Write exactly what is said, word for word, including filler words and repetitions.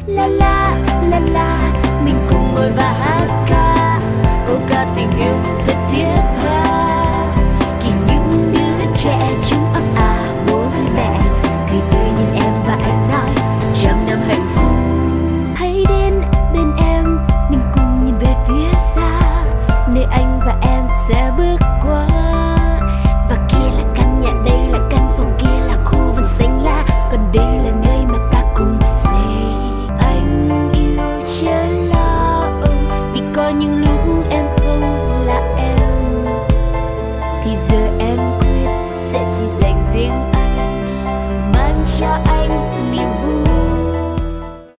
La la la la, mình cùng ngồi và hát ca, câu ca tình yêu thật thiết tha. Khi những đứa trẻ chúng ấp à bố mẹ cười tươi nhìn em và anh nói trăm năm hạnh phúc. Hãy đến bên em, mình cùng nhìn về phía xa, nơi anh và em sẽ bước qua. Và kia là căn nhà, đây là căn phòng, kia là khu vườn xanh lá, còn đây là nơi mà ta cùng xây. Anh yêu chớ lo, vì có những lúc em không